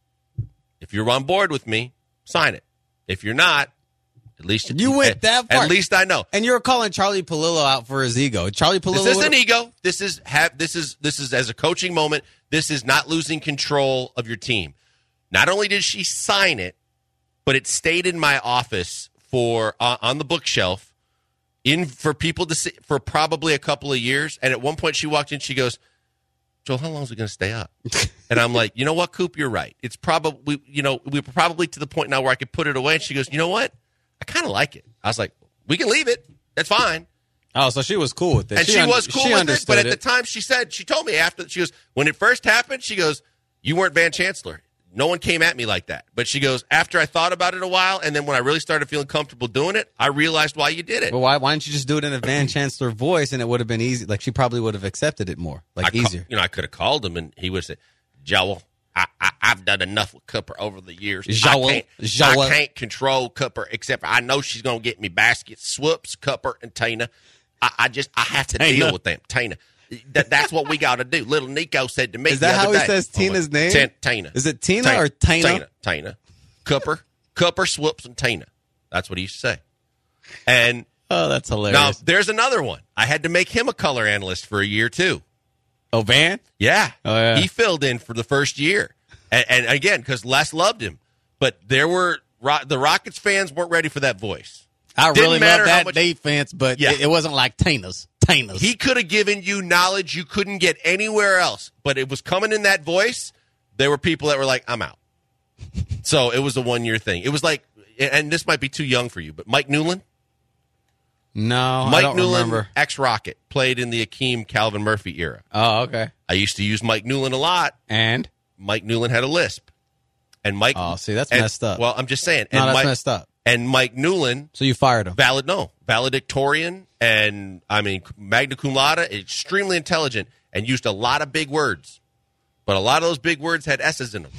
if you're on board with me, sign it. If you're not, at least You went that far. At least I know." And you were calling Charlie Palillo out for his ego. Charlie Palillo. This isn't ego. This is have. This is this is as a coaching moment. This is not losing control of your team. Not only did she sign it, but it stayed in my office for uh, on the bookshelf in for people to see for probably a couple of years. And at one point, she walked in. She goes, "Joel, how long is it going to stay up?" And I'm like, "You know what, Coop? You're right. It's probably you know we're probably to the point now where I could put it away." And she goes, "You know what? I kind of like it." I was like, "We can leave it. That's fine." Oh, so she was cool with it. And she, un- was cool she with it, understood but at it. the time she said, she told me after, she goes, when it first happened, she goes, "You weren't Van Chancellor. No one came at me like that." But she goes, after I thought about it a while, and then when I really started feeling comfortable doing it, I realized why you did it. But why, why didn't you just do it in a Van Chancellor voice, and it would have been easy? Like, she probably would have accepted it more, like I ca- easier. you know, I could have called him, and he would have said, "Joel, I, I, I've done enough with Cooper over the years. Joel, I can't, Joel. I can't control Cooper, except I know she's going to get me baskets, Swoops, Cooper, and Tina. I, I just, I have to Tina. deal with them. Tina. That, that's what we got to do." Little Nico said to me, Is that the how other he day, says I'm Tina's name? Tin- Tina. Is it Tina or Tina? Tina. Tina. Cooper, Cooper, Swoops, and Tina. That's what he used to say. And Oh, that's now hilarious. there's another one. I had to make him a color analyst for a year too. Oh, Van? Yeah. Oh, yeah. He filled in for the first year. And, and again, because Les loved him. But there were the Rockets fans weren't ready for that voice. I Didn't really matter love how that much- defense, but Yeah. it, it wasn't like Tina's. Tina's. He could have given you knowledge you couldn't get anywhere else. But it was coming in that voice. There were people that were like, "I'm out." So it was a one-year thing. It was like, and this might be too young for you, but Mike Newland? no, I Mike don't Newland, remember. ex-Rocket, played in the Akeem Calvin Murphy era. Oh, okay. I used to use Mike Newland a lot. And? Mike Newland had a lisp. And Mike Oh, see, that's and- messed up. Well, I'm just saying. No, and that's Mike, messed up. And Mike Newland, So you fired him. valid no, valedictorian, and I mean magna cum laude, extremely intelligent, and used a lot of big words, but a lot of those big words had S's in them.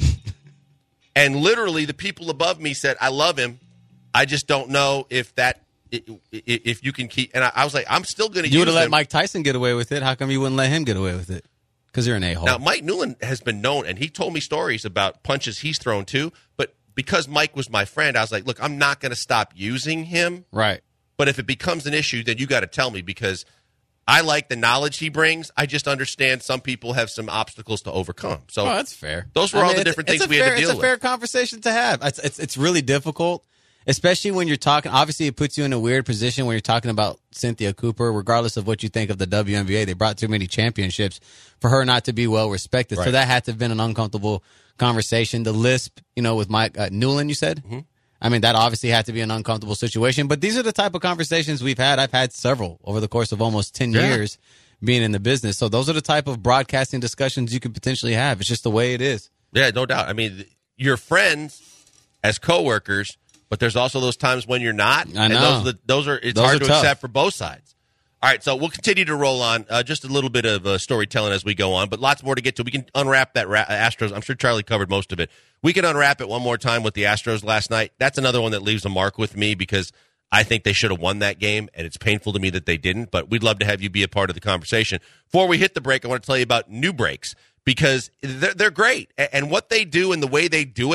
And literally, the people above me said, "I love him. I just don't know if that if you can keep." And I, I was like, "I'm still going to use You would have let him." Mike Tyson get away with it. How come you wouldn't let him get away with it? Because you're an a-hole. Now, Mike Newland has been known, and he told me stories about punches he's thrown too. But because Mike was my friend, I was like, "Look, I'm not going to stop using him. Right. But if it becomes an issue, then you got to tell me, because I like the knowledge he brings. I just understand some people have some obstacles to overcome." So Oh, that's fair. Those were I all mean, the it's- different it's things a we had to fair- deal It's a with. fair conversation to have. It's, it's it's really difficult, especially when you're talking. Obviously, it puts you in a weird position when you're talking about Cynthia Cooper, regardless of what you think of the W N B A. They brought too many championships for her not to be well respected. So Right. that had to have been an uncomfortable conversation. The lisp, you know, with Mike uh, Newland, you said? Mm-hmm. I mean, that obviously had to be an uncomfortable situation. But these are the type of conversations we've had. I've had several over the course of almost ten Yeah. years being in the business. So those are the type of broadcasting discussions you could potentially have. It's just the way it is. Yeah, no doubt. I mean, th- you're friends as coworkers, but there's also those times when you're not. I And know. those are, the, those are it's Those hard are to tough. accept for both sides. All right, so we'll continue to roll on. Uh, just a little bit of uh, storytelling as we go on, but lots more to get to. We can unwrap that ra- Astros. I'm sure Charlie covered most of it. We can unwrap it one more time with the Astros last night. That's another one that leaves a mark with me, because I think they should have won that game, and it's painful to me that they didn't, but we'd love to have you be a part of the conversation. Before we hit the break, I want to tell you about New Breaks, because they're, they're great, and what they do and the way they do it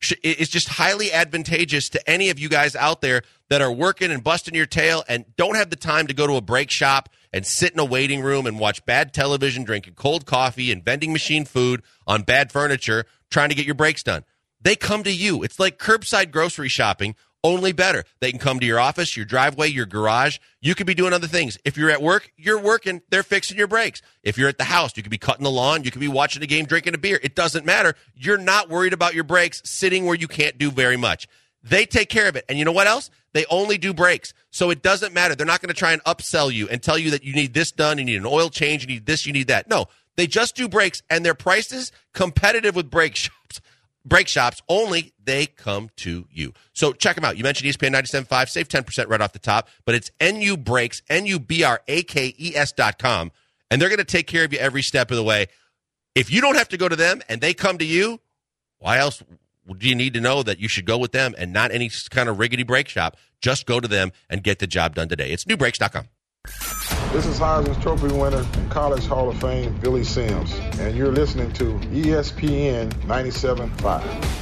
It's just highly advantageous to any of you guys out there that are working and busting your tail and don't have the time to go to a brake shop and sit in a waiting room and watch bad television, drinking cold coffee and vending machine food on bad furniture, trying to get your brakes done. They come to you. It's like curbside grocery shopping, only better. They can come to your office, your driveway, your garage. You could be doing other things. If you're at work, you're working. They're fixing your brakes. If you're at the house, you could be cutting the lawn. You could be watching a game, drinking a beer. It doesn't matter. You're not worried about your brakes sitting where you can't do very much. They take care of it. And you know what else? They only do brakes. So it doesn't matter. They're not going to try and upsell you and tell you that you need this done, you need an oil change, you need this, you need that. No, they just do brakes, and their prices competitive with brake shops. Brake shops, only they come to you. So check them out. You mentioned E S P N ninety-seven point five. Save ten percent right off the top. But it's N U Brakes, N U B R A K E S dot com. And they're going to take care of you every step of the way. If you don't have to go to them and they come to you, why else do you need to know that you should go with them and not any kind of riggedy brake shop? Just go to them and get the job done today. It's new brakes dot com. This is Heisman Trophy winner and College Hall of Fame Billy Sims, and you're listening to E S P N ninety-seven point five.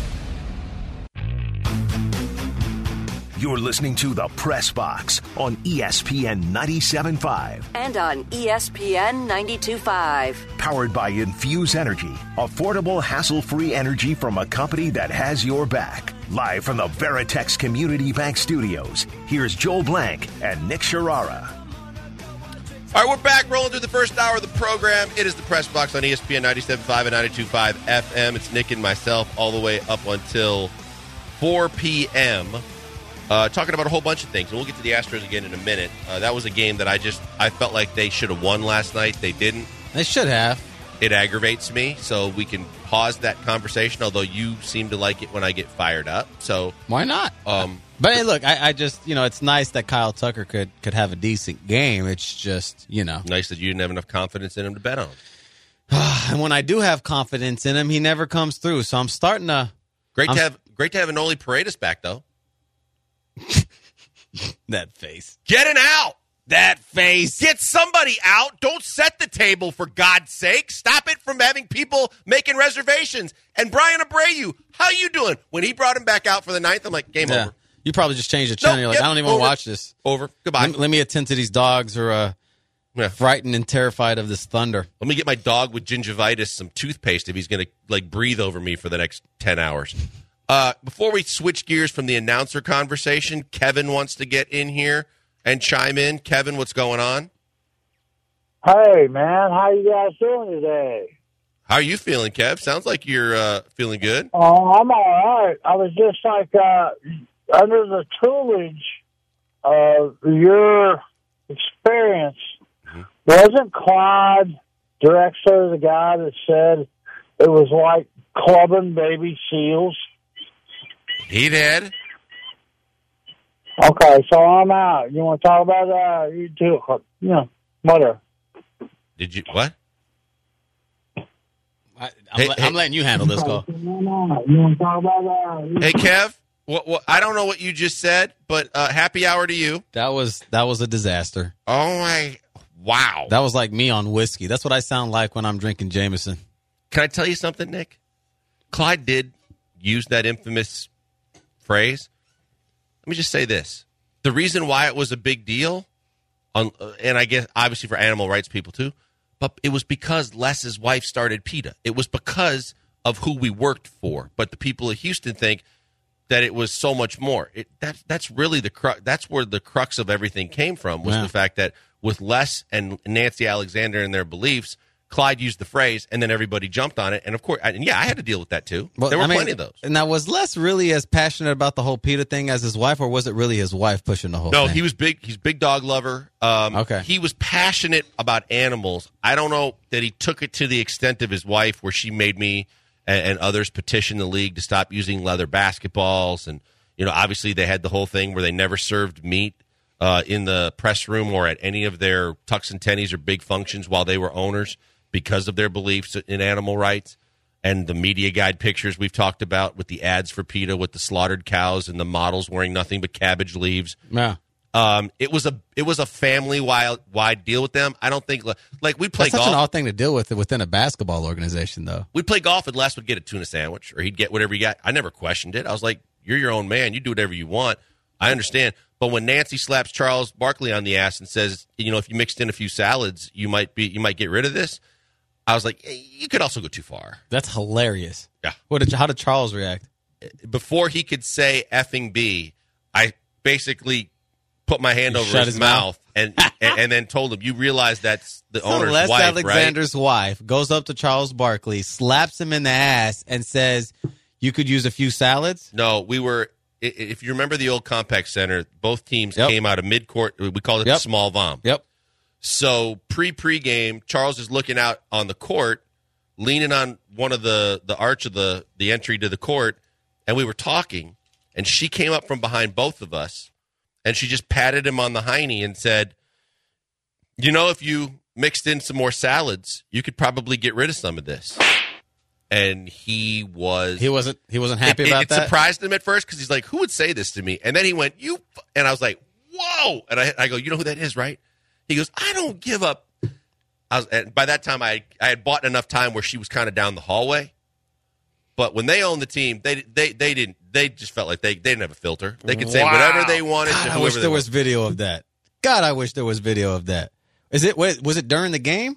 You're listening to The Press Box on E S P N ninety-seven point five. And on E S P N ninety-two point five. Powered by Infuse Energy, affordable, hassle-free energy from a company that has your back. Live from the Veritex Community Bank Studios, here's Joel Blank and Nick Sharara. All right, we're back rolling through the first hour of the program. It is the Press Box on E S P N ninety-seven point five and ninety-two point five F M. It's Nick and myself all the way up until four p.m. Uh, talking about a whole bunch of things. And we'll get to the Astros again in a minute. Uh, that was a game that I just, I felt like they should have won last night. They didn't. They should have. It aggravates me, so we can pause that conversation, although you seem to like it when I get fired up. So why not? Um, but hey, look, I, I just, you know, it's nice that Kyle Tucker could could have a decent game. It's just, you know. Nice that you didn't have enough confidence in him to bet on. And when I do have confidence in him, he never comes through. So I'm starting to. Great I'm, to have great to have Anoli Paredes back, though. That face. Get an out. That face. Get somebody out. Don't set the table, for God's sake. Stop it from having people making reservations. And Brian Abreu, how you doing? When he brought him back out for the ninth, I'm like, game yeah. over. You probably just changed the channel. No, You're like, yep, I don't even over. want to watch this. Over. Goodbye. Let, let me attend to these dogs who are uh, yeah. frightened and terrified of this thunder. Let me get my dog with gingivitis some toothpaste if he's going to like breathe over me for the next ten hours. Uh, before we switch gears from the announcer conversation, Kevin wants to get in here and chime in. Kevin, what's going on? Hey, man. How you guys doing today? How are you feeling, Kev? Sounds like you're uh, feeling good. Oh, I'm all right. I was just like uh, under the tutelage of your experience. Mm-hmm. Wasn't Clyde Drexler the guy that said it was like clubbing baby seals? He did. Okay, so I'm out. You want to talk about that? You do. You know, whatever. Did you what? I, I'm, hey, le- hey. I'm letting you handle this call. You want to talk about that? Hey, Kev. What, what, I don't know what you just said, but uh, happy hour to you. That was that was a disaster. Oh my! Wow. That was like me on whiskey. That's what I sound like when I'm drinking Jameson. Can I tell you something, Nick? Clyde did use that infamous phrase. Let me just say this. The reason why it was a big deal, on, uh, and I guess obviously for animal rights people too, but it was because Les's wife started PETA. It was because of who we worked for. But the people of Houston think that it was so much more. It, that, that's really the crux. That's where the crux of everything came from, was yeah. the fact that with Les and Nancy Alexander and their beliefs, Clyde used the phrase, and then everybody jumped on it. And, of course, I, and yeah, I had to deal with that, too. Well, there were I mean, plenty of those. Now, was Les really as passionate about the whole PETA thing as his wife, or was it really his wife pushing the whole no, thing? No, he was big. He's a big dog lover. Um, okay. He was passionate about animals. I don't know that he took it to the extent of his wife, where she made me and, and others petition the league to stop using leather basketballs. And, you know, obviously they had the whole thing where they never served meat uh, in the press room or at any of their tucks and tennies or big functions while they were owners, because of their beliefs in animal rights. And the media guide pictures we've talked about with the ads for PETA with the slaughtered cows and the models wearing nothing but cabbage leaves. Yeah. Um, it was a it was a family wide wide deal with them. I don't think like we play That's golf. such an odd thing to deal with within a basketball organization, though. We'd play golf, and Les would get a tuna sandwich, or he'd get whatever he got. I never questioned it. I was like, "You're your own man. You do whatever you want." I understand. But when Nancy slaps Charles Barkley on the ass and says, "You know, if you mixed in a few salads, you might be you might get rid of this," I was like, hey, "You could also go too far." That's hilarious. Yeah. What did how did Charles react? Before he could say effing B, I basically put my hand You over shut his, his mouth, and, and and then told him, "You realize that's the So owner's Les wife, Alexander's right?" wife goes up to Charles Barkley, slaps him in the ass, and says, "You could use a few salads." No, we were. i- If you remember the old Compaq Center, both teams Yep. came out of mid-court. We called it Yep. the small vom. Yep. So pre-pre-game, Charles is looking out on the court, leaning on one of the the arch of the the entry to the court, and we were talking, and she came up from behind both of us, and she just patted him on the hiney and said, "You know, if you mixed in some more salads, you could probably get rid of some of this." And he was He wasn't he wasn't happy it, it, about it that. surprised him at first because he's like, "Who would say this to me?" And then he went, "You," f-" and I was like, "Whoa!" And I, I go, "You know who that is, right?" He goes, "I don't give up." I was, and by that time, I I had bought enough time where she was kind of down the hallway. But when they owned the team, they they they didn't. They just felt like they, they didn't have a filter. They could say Wow. whatever they wanted God, to I whoever wish they there was wanted. video of that. God, I wish there was video of that. Is it wait, was it during the game?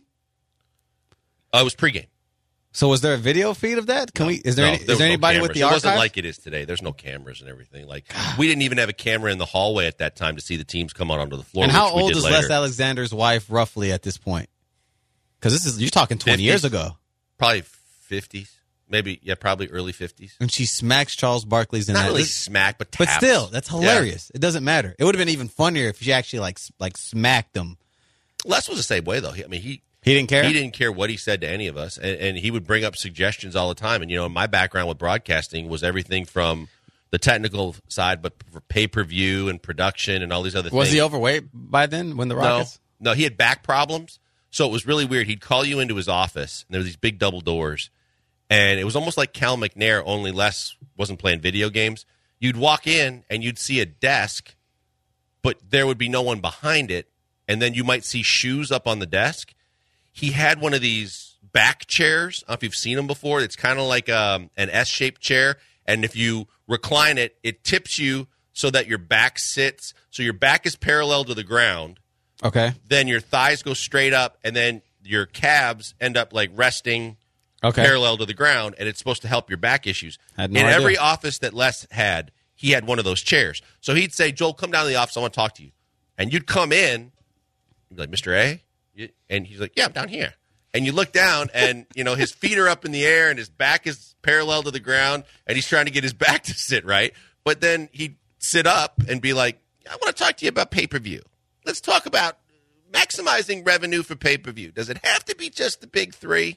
Uh, it was pregame. So was there a video feed of that? Can we? Is there No, any, there is was there no anybody with cameras. the It archive? wasn't like it is today. There's no cameras and everything. Like we didn't even have a camera in the hallway at that time to see the teams come out onto the floor. and how which we old did is later. Les Alexander's wife roughly at this point? Because this is you're talking twenty fifties. years ago, Probably fifties, maybe. Yeah, probably early fifties. and she smacks Charles Barkley's in Not that. really This- smack, but but taps. still, that's Yeah. hilarious. It doesn't matter. It would have been even funnier if she actually like s- like smacked him. Les was the same way though. He, I mean, he He didn't care. He didn't care what he said to any of us, and, and he would bring up suggestions all the time. And you know, my background with broadcasting was everything from the technical side, but for pay per view and production and all these other Was things. he overweight by then when the No, Rockets? no, he had back problems, so it was really weird. He'd call you into his office, and there were these big double doors, and it was almost like Cal McNair, only Les wasn't playing video games. You'd walk in, and you'd see a desk, but there would be no one behind it, and then you might see shoes up on the desk. He had one of these back chairs. I don't know if you've seen them before. It's kind of like um, an S-shaped chair, and if you recline it, it tips you so that your back sits, so your back is parallel to the ground. Okay. Then your thighs go straight up, and then your calves end up like resting Okay. parallel to the ground, and it's supposed to help your back issues. Had no In idea. every office that Les had, he had one of those chairs. So he'd say, "Joel, come down to the office. I want to talk to you." And you'd come in, you'd be like, "Mister A?" And he's like, "Yeah, I'm down here." And you look down, and you know his feet are up in the air, and his back is parallel to the ground, and he's trying to get his back to sit right. But then he'd sit up and be like, "I want to talk to you about pay-per-view. Let's talk about maximizing revenue for pay-per-view. Does it have to be just the big three?"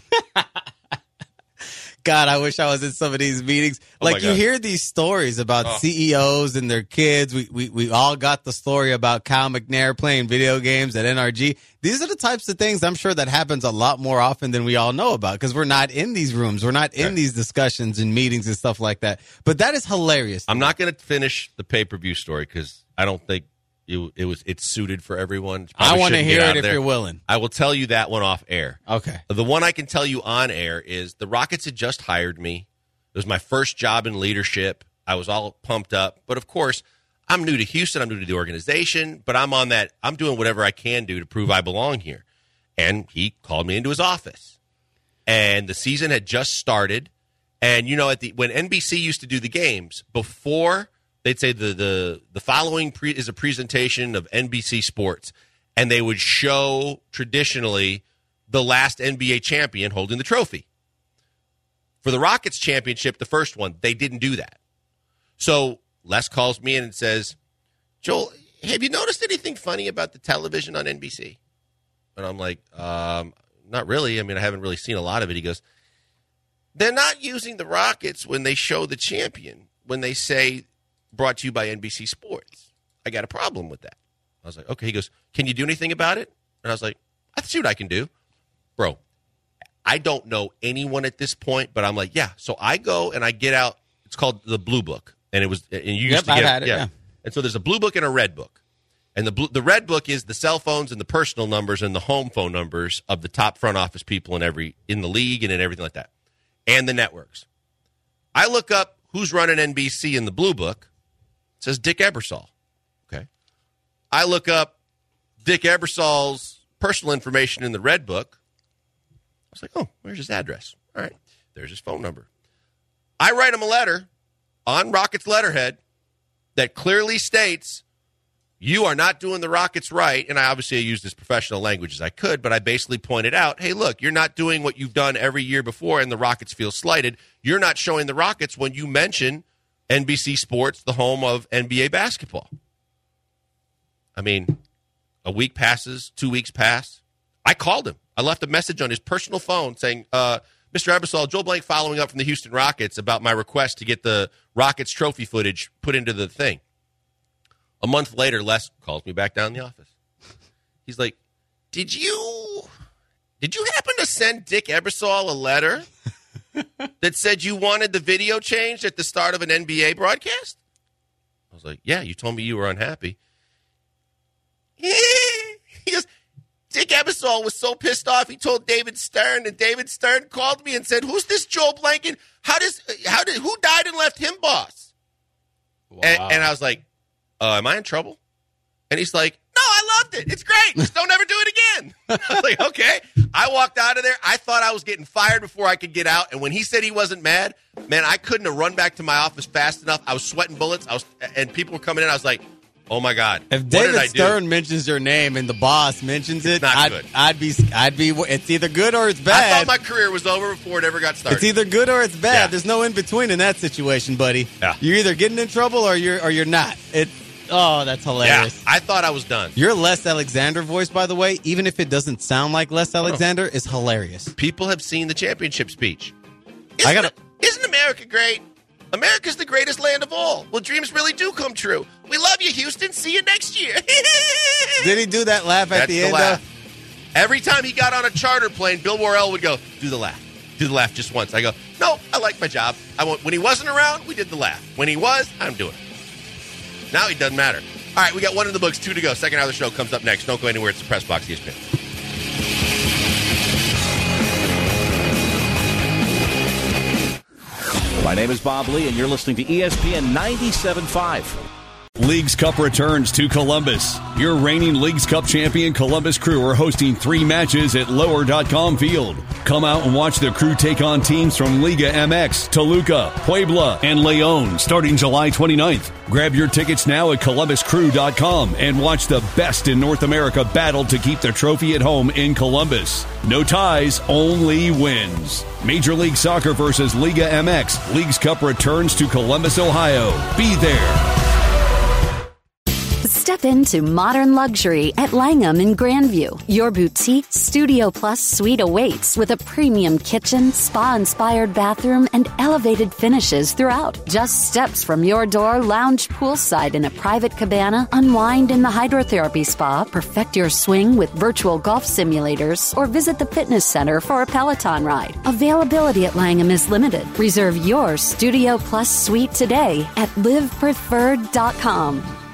God, I wish I was in some of these meetings. Oh my Like you God. hear these stories about Oh. C E Os and their kids. We, we we all got the story about Cal McNair playing video games at N R G. These are the types of things I'm sure that happens a lot more often than we all know about because we're not in these rooms. We're not in Right. these discussions and meetings and stuff like that. But that is hilarious. I'm not going to finish the pay-per-view story because I don't think it, it was it's suited for everyone. It I probably want to shouldn't hear get it out if there. you're willing. I will tell you that one off air. Okay. The one I can tell you on air is the Rockets had just hired me. It was my first job in leadership. I was all pumped up. But, of course, I'm new to Houston. I'm new to the organization. But I'm on that. I'm doing whatever I can do to prove I belong here. And he called me into his office. And the season had just started. And, you know, at the when N B C used to do the games, before they'd say the the, the following pre, is a presentation of N B C Sports. And they would show, traditionally, the last N B A champion holding the trophy. For the Rockets championship, the first one, they didn't do that. So Les calls me in and says, "Joel, have you noticed anything funny about the television on N B C?" And I'm like, um, not really. I mean, I haven't really seen a lot of it. He goes, "They're not using the Rockets when they show the champion, when they say brought to you by N B C Sports. I got a problem with that." I was like, okay. He goes, "Can you do anything about it?" And I was like, "I see what I can do." Bro, I don't know anyone at this point, but I'm like, yeah. So I go and I get out. It's called the Blue Book, and it was. And you used Yep, to I've get had it, yeah. And so there's a blue book and a red book. And the blue, the red book is the cell phones and the personal numbers and the home phone numbers of the top front office people in every in the league and in everything like that, and the networks. I look up who's running N B C in the blue book. It says Dick Ebersol. Okay. I look up Dick Ebersol's personal information in the red book. I was like, oh, where's his address? All right, there's his phone number. I write him a letter on Rockets letterhead that clearly states, you are not doing the Rockets right. And I obviously I used as professional language as I could, but I basically pointed out, hey, look, you're not doing what you've done every year before, and the Rockets feel slighted. You're not showing the Rockets when you mention N B C Sports, the home of N B A basketball. I mean, a week passes, two weeks pass. I called him. I left a message on his personal phone saying, uh, Mister Ebersol, Joel Blank following up from the Houston Rockets about my request to get the Rockets trophy footage put into the thing. A month later, Les calls me back down in the office. He's like, did you did you happen to send Dick Ebersol a letter that said you wanted the video changed at the start of an N B A broadcast? I was like, yeah, you told me you were unhappy. He goes, Dick Ebersol was so pissed off, he told David Stern, and David Stern called me and said, who's this Joel Blanken? How does, how did, who died and left him boss? Wow. And, and I was like, uh, am I in trouble? And he's like, no, I loved it. It's great. Just don't ever do it again. I was like, okay. I walked out of there. I thought I was getting fired before I could get out. And when he said he wasn't mad, man, I couldn't have run back to my office fast enough. I was sweating bullets. I was, and people were coming in. I was like, oh my God. If what David did I Stern do? mentions your name and the boss mentions it, It's not I'd, good. I'd be, I'd be, it's either good or it's bad. I thought my career was over before it ever got started. It's either good or it's bad. Yeah. There's no in between in that situation, buddy. Yeah. You're either getting in trouble or you're, or you're not. It, oh, that's Yeah, hilarious. I thought I was done. Your Les Alexander voice, by the way, even if it doesn't sound like Les Alexander, is hilarious. People have seen the championship speech. Isn't, I gotta- isn't America great? America's the greatest land of all. Well, dreams really do come true. We love you, Houston. See you next year. Did he do that laugh at That's the the end? laugh. Of? Every time he got on a charter plane, Bill Worrell would go, do the laugh. Do the laugh just once. I go, no, I like my job. I won't. When he wasn't around, we did the laugh. When he was, I'm doing it. Now he doesn't matter. All right, we got one in the books, two to go. Second hour of the show comes up next. Don't go anywhere. It's the Press Box E S P N. My name is Bob Lee, and you're listening to E S P N ninety-seven point five. Leagues Cup returns to Columbus. Your reigning Leagues Cup champion Columbus Crew are hosting three matches at lower dot com field. Come out and watch the Crew take on teams from Liga M X, Toluca, Puebla, and Leon starting July twenty-ninth. Grab your tickets now at columbus crew dot com and watch the best in North America battle to keep the trophy at home in Columbus. No ties, only wins. Major League Soccer versus Liga M X. Leagues Cup returns to Columbus, Ohio. Be there. Step into modern luxury at Langham in Grandview. Your boutique Studio Plus suite awaits with a premium kitchen, spa-inspired bathroom, and elevated finishes throughout. Just steps from your door, lounge poolside in a private cabana, unwind in the hydrotherapy spa, perfect your swing with virtual golf simulators, or visit the fitness center for a Peloton ride. Availability at Langham is limited. Reserve your Studio Plus suite today at live preferred dot com.